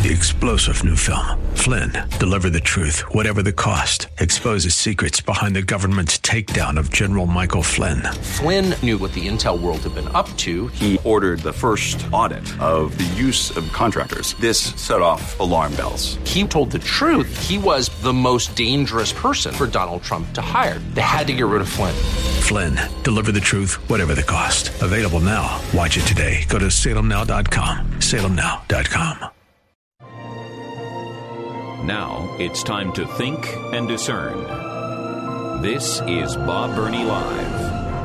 The explosive new film, Flynn, deliver the truth, whatever the cost, exposes secrets behind the government's takedown of General Michael Flynn. Flynn knew what the intel world had been up to. He ordered the first audit of the use of contractors. This set off alarm bells. He told the truth. He was the most dangerous person for Donald Trump to hire. They had to get rid of Flynn. Flynn, deliver the truth, whatever the cost. Available now. Watch it today. Go to salemnow.com. salemnow.com. Now it's time to think and discern. This is Bob Burney Live.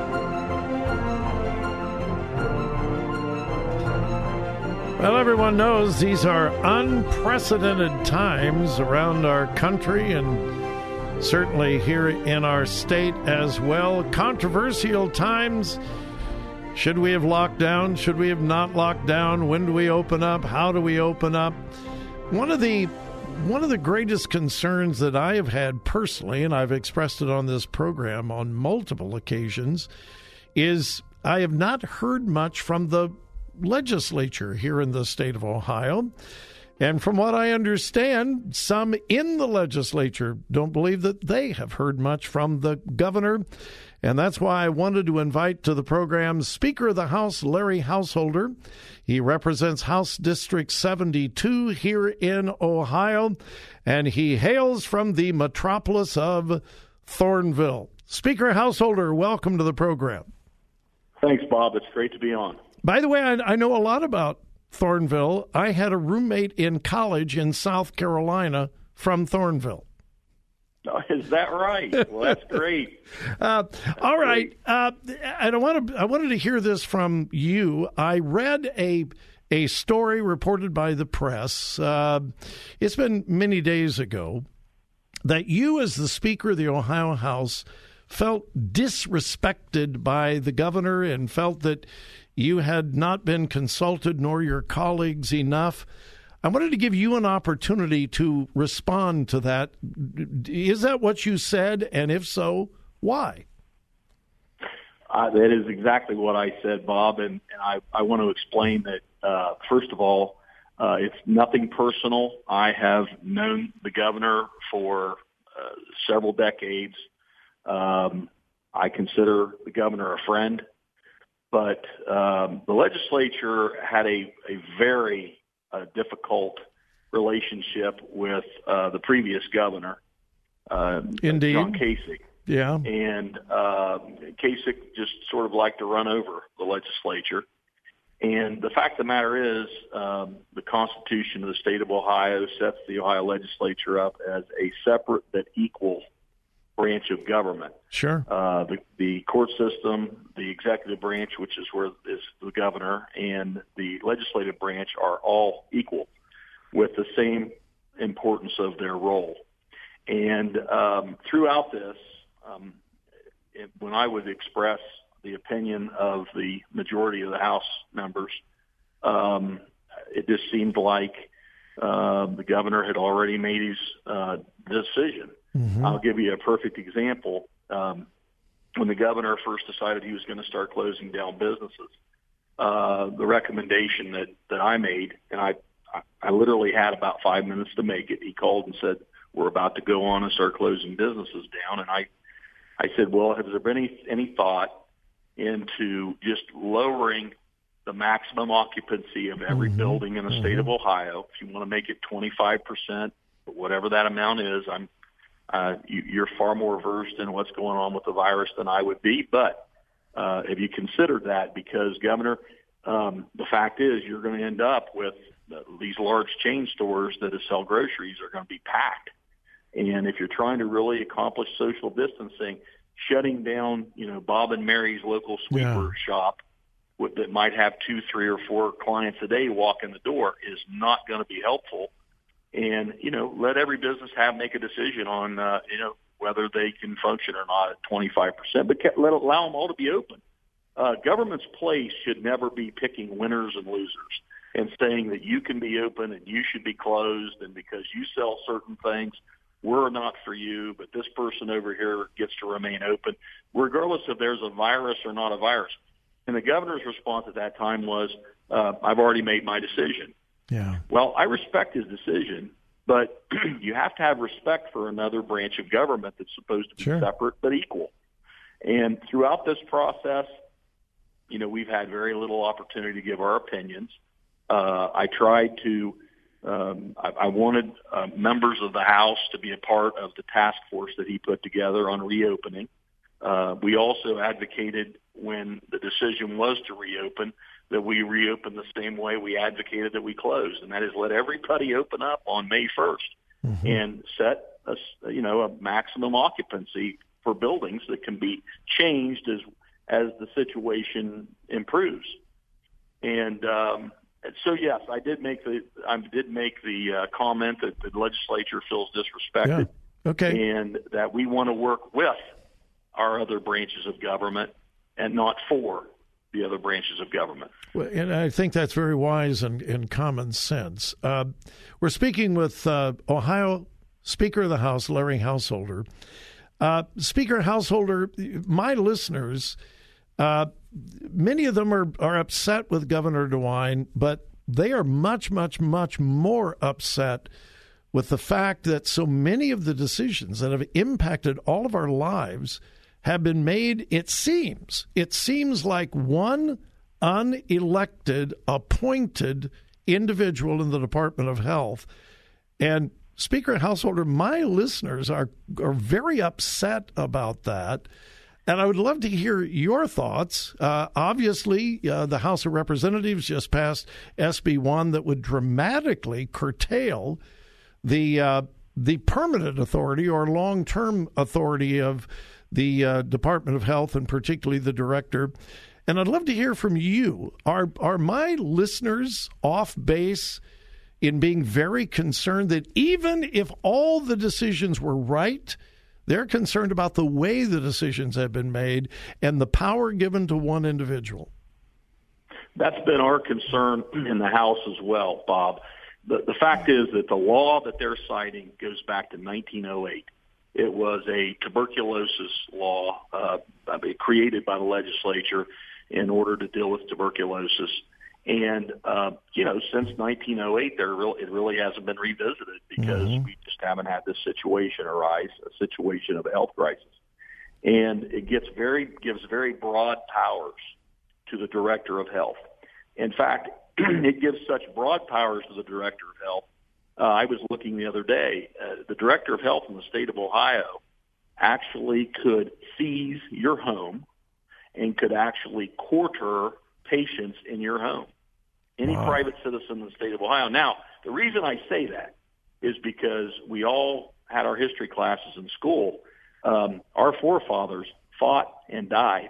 Well, everyone knows these are unprecedented times around our country and certainly here in our state as well. Controversial times. Should we have locked down? Should we have not locked down? When do we open up? How do we open up? One of the greatest concerns that I have had personally, and I've expressed it on this program on multiple occasions, is I have not heard much from the legislature here in the state of Ohio. And from what I understand, some in the legislature don't believe that they have heard much from the governor. And that's why I wanted to invite to the program Speaker of the House, Larry Householder. He represents House District 72 here in Ohio, and he hails from the metropolis of Thornville. Speaker Householder, welcome to the program. Thanks, Bob. It's great to be on. By the way, I know a lot about Thornville. I had a roommate in college in South Carolina from Thornville. Oh, is that right? Well, that's great. All right. And I wanted to hear this from you. I read a story reported by the press. It's been many days ago that you, as the Speaker of the Ohio House, felt disrespected by the governor and felt that you had not been consulted, nor your colleagues, enough. I wanted to give you an opportunity to respond to that. Is that what you said? And if so, why? That is exactly what I said, Bob. And I want to explain that, first of all, it's nothing personal. I have known the governor for several decades. I consider the governor a friend. But the legislature had a very difficult relationship with the previous governor, Indeed. John Kasich. Yeah. And Kasich just sort of liked to run over the legislature. And the fact of the matter is the Constitution of the state of Ohio sets the Ohio legislature up as a separate but equal branch of government. Sure. The court system, the executive branch, which is where is the governor, and the legislative branch are all equal with the same importance of their role. And throughout this, when I would express the opinion of the majority of the House members, it just seemed like the governor had already made his decision. Mm-hmm. I'll give you a perfect example. When the governor first decided he was going to start closing down businesses, the recommendation that I made, and I literally had about 5 minutes to make it. He called and said, we're about to go on and start closing businesses down. And I said, well, has there been any thought into just lowering the maximum occupancy of every mm-hmm. building in the state of Ohio? If you want to make it 25%, whatever that amount is, you're far more versed in what's going on with the virus than I would be. But have you considered that? Because, Governor, the fact is you're going to end up with these large chain stores that sell groceries are going to be packed. And if you're trying to really accomplish social distancing, shutting down, Bob and Mary's local sweeper shop that might have 2, 3, or 4 clients a day walk in the door is not going to be helpful. And, let every business make a decision on, whether they can function or not at 25%, but allow them all to be open. Government's place should never be picking winners and losers and saying that you can be open and you should be closed, and because you sell certain things, we're not for you, but this person over here gets to remain open, regardless if there's a virus or not a virus. And the governor's response at that time was, I've already made my decision. Yeah. Well, I respect his decision, but you have to have respect for another branch of government that's supposed to be separate but equal. And throughout this process, we've had very little opportunity to give our opinions. I tried to I wanted members of the House to be a part of the task force that he put together on reopening. We also advocated when the decision was to reopen that we reopen the same way we advocated that we closed, and that is let everybody open up on May 1st and set a maximum occupancy for buildings that can be changed as the situation improves. And so yes, I did make the comment that the legislature feels disrespected, and that we want to work with our other branches of government and not for the other branches of government. Well, and I think that's very wise and common sense. We're speaking with Ohio Speaker of the House, Larry Householder. Speaker Householder, my listeners, many of them are upset with Governor DeWine, but they are much, much, much more upset with the fact that so many of the decisions that have impacted all of our lives have been made, it seems like one unelected, appointed individual in the Department of Health. And Speaker Householder, my listeners are very upset about that. And I would love to hear your thoughts. Obviously, the House of Representatives just passed SB 1 that would dramatically curtail the permanent authority or long-term authority of the Department of Health, and particularly the director. And I'd love to hear from you. Are my listeners off base in being very concerned that even if all the decisions were right, they're concerned about the way the decisions have been made and the power given to one individual? That's been our concern in the House as well, Bob. The fact is that the law that they're citing goes back to 1908. It was a tuberculosis law created by the legislature in order to deal with tuberculosis. And, since 1908, it really hasn't been revisited because we just haven't had this situation arise, a situation of a health crisis. And it gives very broad powers to the Director of Health. In fact, it gives such broad powers to the Director of Health. I was looking the other day, the Director of Health in the state of Ohio actually could seize your home and could actually quarter patients in your home. Any private citizen in the state of Ohio. Now, the reason I say that is because we all had our history classes in school. Our forefathers fought and died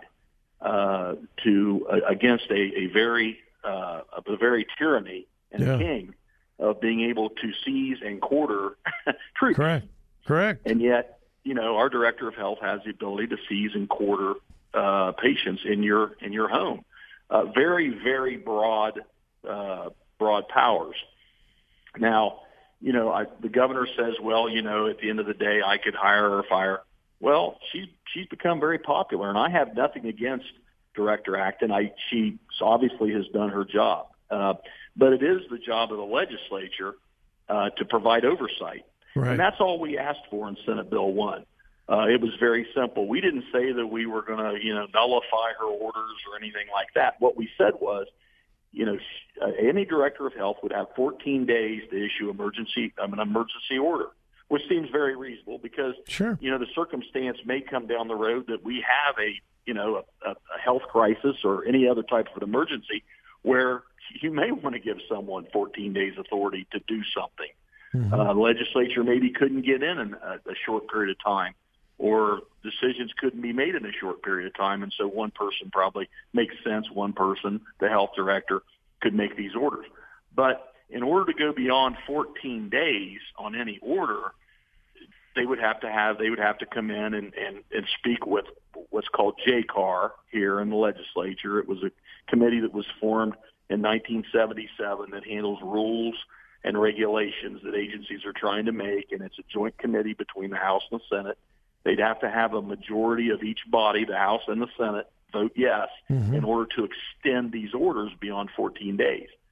against a very tyranny and king of being able to seize and quarter troops. Correct. And yet, our Director of Health has the ability to seize and quarter patients in your home. Very, very broad powers. Now, the governor says, well, at the end of the day, I could hire or fire. Well, she's become very popular, and I have nothing against Director Acton. She obviously has done her job. But it is the job of the legislature to provide oversight. Right. And that's all we asked for in Senate Bill 1. It was very simple. We didn't say that we were going to, nullify her orders or anything like that. What we said was, any Director of Health would have 14 days to issue an emergency order, which seems very reasonable because, the circumstance may come down the road that we have a health crisis or any other type of an emergency where you may want to give someone 14 days authority to do something. The legislature maybe couldn't get in a short period of time, or decisions couldn't be made in a short period of time, and so one person probably makes sense. One person, the health director, could make these orders. But in order to go beyond 14 days on any order, they would have to come in and speak with what's called JCAR here in the legislature. It was a committee that was formed in 1977 that handles rules and regulations that agencies are trying to make, and it's a joint committee between the House and the Senate. They'd have to have a majority of each body, the House and the Senate, vote yes in order to extend these orders beyond 14 days.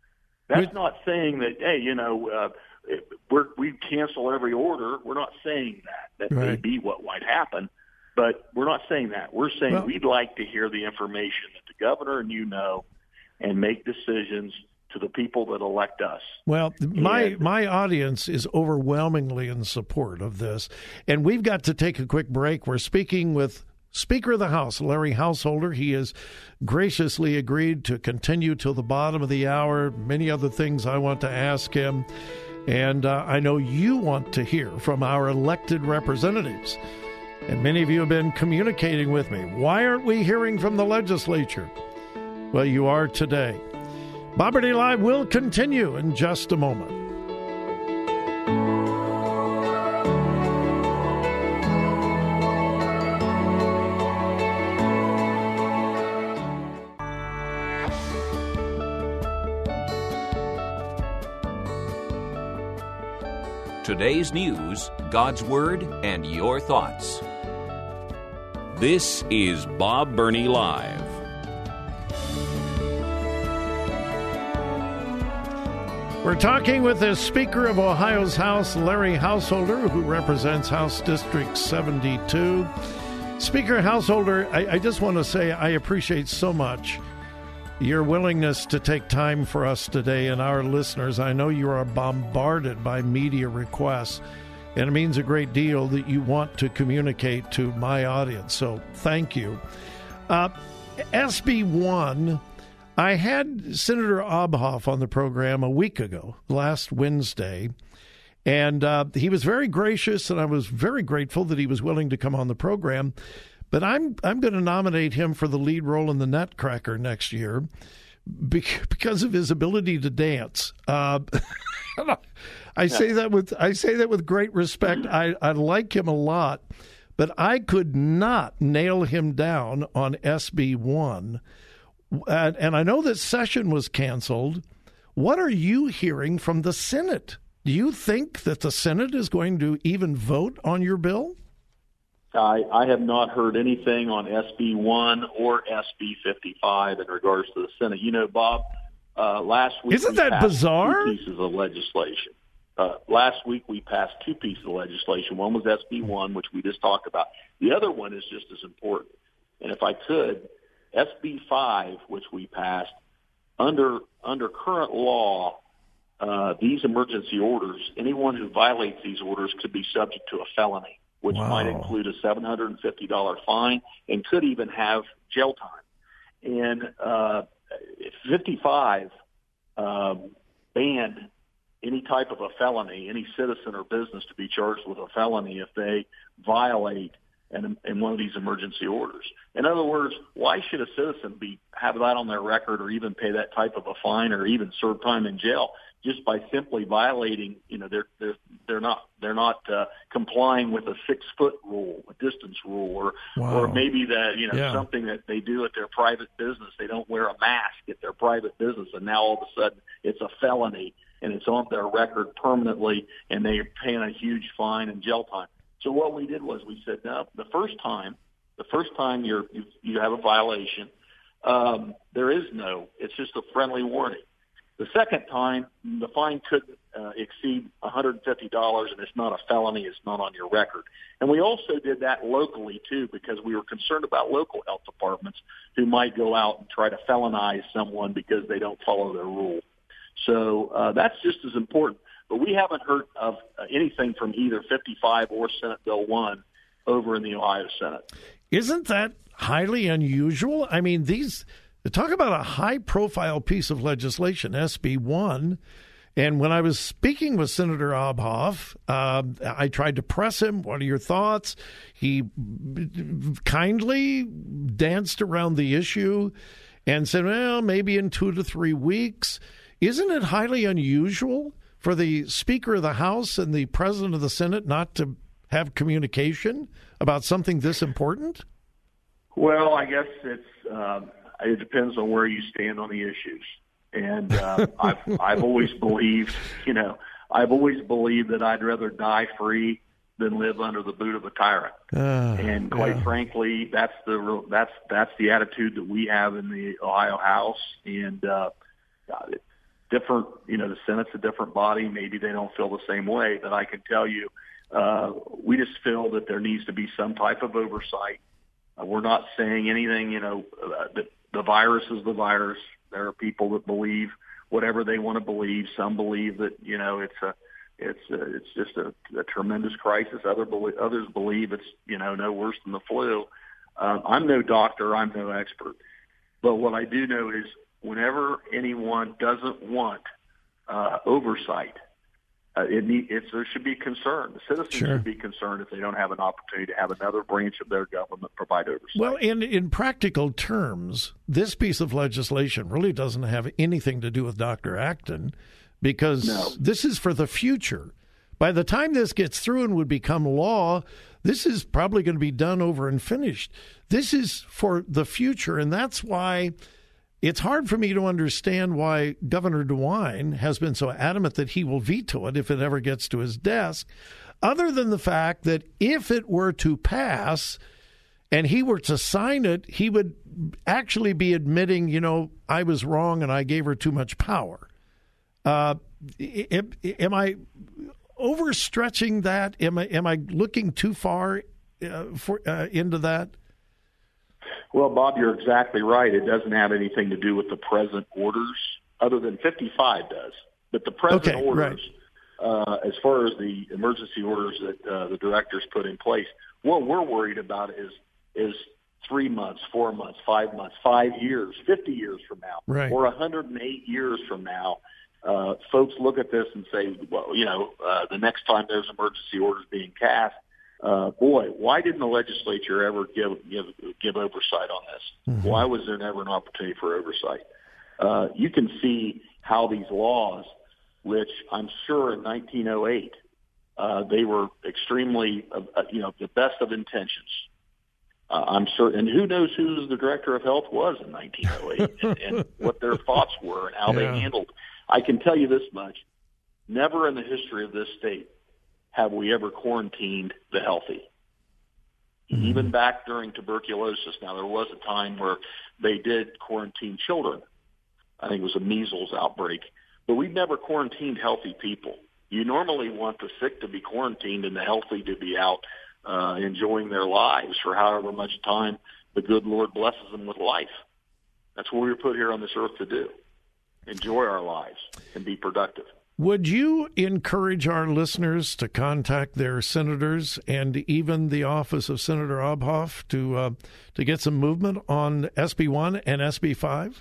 That's not saying that, hey, we cancel every order. We're not saying that. That may be what might happen, but we're not saying that. We're saying we'd like to hear the information that the governor and and make decisions to the people that elect us. Well, my audience is overwhelmingly in support of this, and we've got to take a quick break. We're speaking with Speaker of the House, Larry Householder. He has graciously agreed to continue till the bottom of the hour. Many other things I want to ask him, and I know you want to hear from our elected representatives, and many of you have been communicating with me. Why aren't we hearing from the legislature? Well, you are today. Bob Burney Live will continue in just a moment. Today's news, God's Word, and your thoughts. This is Bob Burney Live. We're talking with the Speaker of Ohio's House, Larry Householder, who represents House District 72. Speaker Householder, I just want to say I appreciate so much your willingness to take time for us today and our listeners. I know you are bombarded by media requests, and it means a great deal that you want to communicate to my audience, so thank you. SB 1, I had Senator Obhoff on the program a week ago, last Wednesday, and he was very gracious, and I was very grateful that he was willing to come on the program. But I'm going to nominate him for the lead role in the Nutcracker next year because of his ability to dance. I say that with great respect. I like him a lot, but I could not nail him down on SB 1. And I know that session was canceled. What are you hearing from the Senate? Do you think that the Senate is going to even vote on your bill? I have not heard anything on SB 1 or SB 55 in regards to the Senate. Bob, last week isn't that bizarre? 2 pieces of legislation. Last week we passed 2 pieces of legislation. One was SB 1, which we just talked about. The other one is just as important. And if I could, SB 5, which we passed, under current law, these emergency orders, anyone who violates these orders could be subject to a felony, which might include a $750 fine and could even have jail time. And 55 banned any type of a felony, any citizen or business to be charged with a felony if they violate in one of these emergency orders. In other words, why should a citizen have that on their record or even pay that type of a fine or even serve time in jail just by simply violating? They're not complying with a 6-foot rule, a distance rule, or maybe that something that they do at their private business. They don't wear a mask at their private business, and now all of a sudden it's a felony and it's on their record permanently, and they're paying a huge fine and jail time. So what we did was we said, no, the first time you have a violation, it's just a friendly warning. The second time, the fine couldn't exceed $150, and it's not a felony. It's not on your record. And we also did that locally, too, because we were concerned about local health departments who might go out and try to felonize someone because they don't follow their rule. So that's just as important. But we haven't heard of anything from either 55 or Senate Bill 1 over in the Ohio Senate. Isn't that highly unusual? I mean, talk about a high-profile piece of legislation, SB 1. And when I was speaking with Senator Obhoff, I tried to press him, what are your thoughts? He kindly danced around the issue and said, well, maybe in 2 to 3 weeks. Isn't it highly unusual for the Speaker of the House and the President of the Senate not to have communication about something this important? Well, I guess it depends on where you stand on the issues. And I've always believed, that I'd rather die free than live under the boot of a tyrant. And quite frankly, that's the attitude that we have in the Ohio House. And different, the Senate's a different body. Maybe they don't feel the same way, but I can tell you, we just feel that there needs to be some type of oversight. We're not saying anything, that the virus is the virus. There are people that believe whatever they want to believe. Some believe that, it's just a tremendous crisis. Others believe it's, no worse than the flu. I'm no doctor. I'm no expert. But what I do know is whenever anyone doesn't want oversight, there should be concern. The citizens should be concerned if they don't have an opportunity to have another branch of their government provide oversight. Well, in practical terms, this piece of legislation really doesn't have anything to do with Dr. Acton, because this is for the future. By the time this gets through and would become law, this is probably going to be done over and finished. This is for the future, and that's why it's hard for me to understand why Governor DeWine has been so adamant that he will veto it if it ever gets to his desk, other than the fact that if it were to pass and he were to sign it, he would actually be admitting, I was wrong and I gave her too much power. Am I overstretching that? Am I looking too far into that? Well, Bob, you're exactly right. It doesn't have anything to do with the present orders, other than 55 does. But the present orders, as far as the emergency orders that the directors put in place, what we're worried about is 3 months, 4 months, 5 months, 5 years, 50 years from now, or 108 years from now. Folks look at this and say, well, the next time there's emergency orders being cast, boy, why didn't the legislature ever give oversight on this? Mm-hmm. Why was there never an opportunity for oversight? You can see how these laws, which I'm sure in 1908, they were extremely, the best of intentions. I'm sure, and who knows who the director of health was in 1908 and what their thoughts were and how they handled. I can tell you this much: never in the history of this state have we ever quarantined the healthy. Mm-hmm. Even back during tuberculosis. Now, there was a time where they did quarantine children. I think it was a measles outbreak. But we've never quarantined healthy people. You normally want the sick to be quarantined and the healthy to be out enjoying their lives for however much time the good Lord blesses them with life. That's what we were put here on this earth to do: enjoy our lives and be productive. Would you encourage our listeners to contact their senators and even the office of Senator Obhoff to get some movement on SB1 and SB5?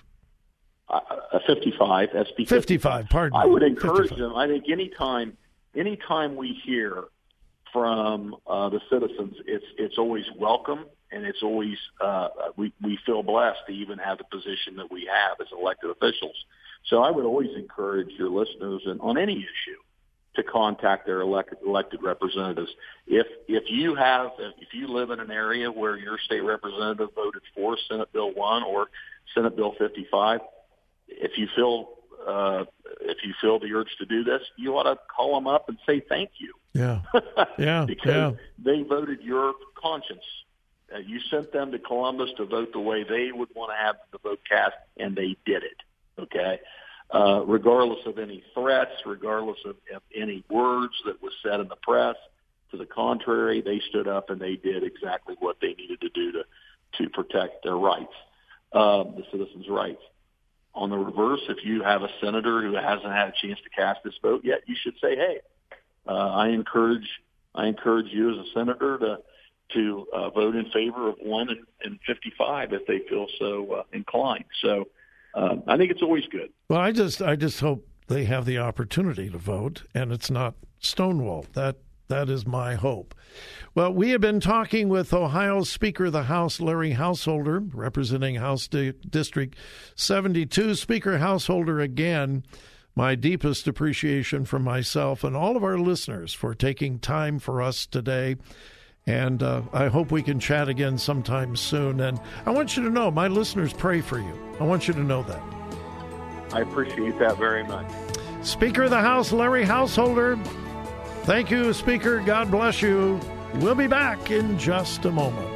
55, SB 55, pardon. I would encourage 55. Them. I think anytime we hear from the citizens, it's always welcome, and it's always we feel blessed to even have the position that we have as elected officials. So I would always encourage your listeners, and on any issue, to contact their elected representatives. If you live in an area where your state representative voted for Senate Bill 1 or Senate Bill 55, if you feel the urge to do this, you ought to call them up and say thank you. Yeah, because they voted your conscience. You sent them to Columbus to vote the way they would want to have the vote cast, and they did it. Okay, regardless of any threats, regardless of any words that was said in the press, to the contrary, they stood up and they did exactly what they needed to do to protect their rights, the citizens' rights. On the reverse, if you have a senator who hasn't had a chance to cast this vote yet, you should say, "Hey, I encourage you as a senator to vote in favor of 1 and 55 if they feel so inclined." So I think it's always good. Well, I just hope they have the opportunity to vote and it's not stonewalled. That is my hope. Well, we have been talking with Ohio's Speaker of the House, Larry Householder, representing House District 72. Speaker Householder, again, my deepest appreciation from myself and all of our listeners for taking time for us today. And I hope we can chat again sometime soon. And I want you to know, my listeners pray for you. I want you to know that. I appreciate that very much. Speaker of the House, Larry Householder. Thank you, Speaker. God bless you. We'll be back in just a moment.